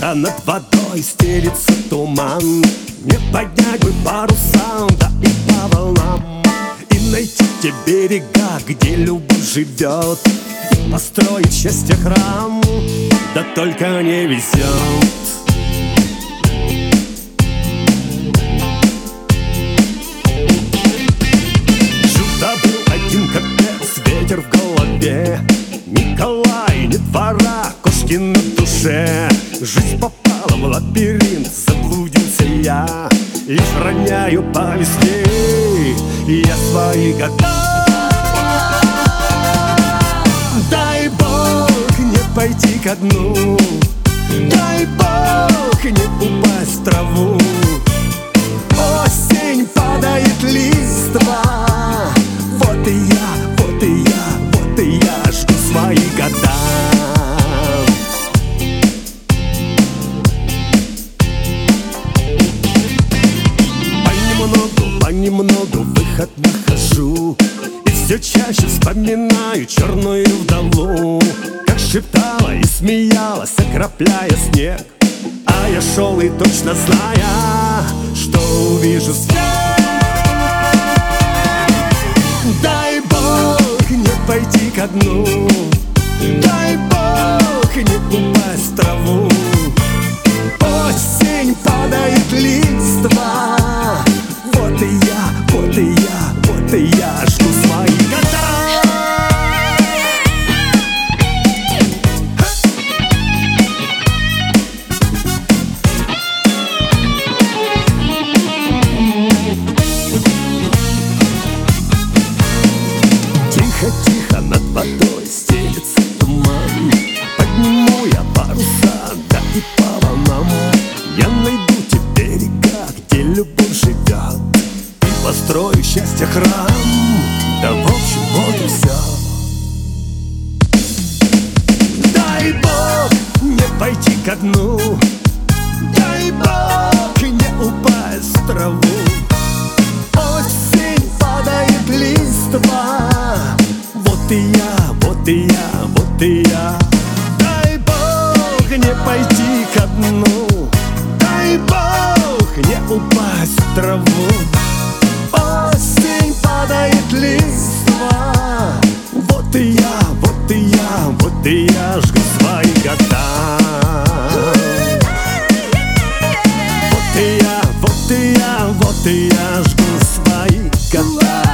тихо над водой стелится туман. Не поднять бы паруса, да и по волнам, и найти те берега, где любовь живет, и построить счастье храм, да только не везет. Жил-то был один капец, ветер в голове, Николай, не двора, кошки на душе. Жизнь попала в лабиринт, заблудился я, лишь роняю по весне я свои года. Дай Бог не пойти ко дну, дай Бог не упасть в траву. Осень падает листва, вот и я, вот и я, вот и я жду свои года. Понемногу выход нахожу, и все чаще вспоминаю черную вдову, как шептала и смеялась, окропляя снег. А я шел и точно зная, что увижу свет. Дай Бог не пойти ко дну, дай Бог не упасть в траву. Осень падает листва, вот и я, вот и я, вот и я жду свои года. Тихо-тихо над водой стелется туман. Подниму я паруса, да и по волнам. Я найду те берега, где любовь живет, и построю счастье храм. Да в общем вот и все. Дай Бог не пойти ко дну, дай Бог не упасть в траву. Осень падает листва, вот и я, вот и я, вот и я. Дай Бог не пойти ко дну, дай Бог не упасть в траву. Осень падает листва, вот и я, вот и я, вот и я жду свои года. Вот и я, вот и я, вот и я жду свои года.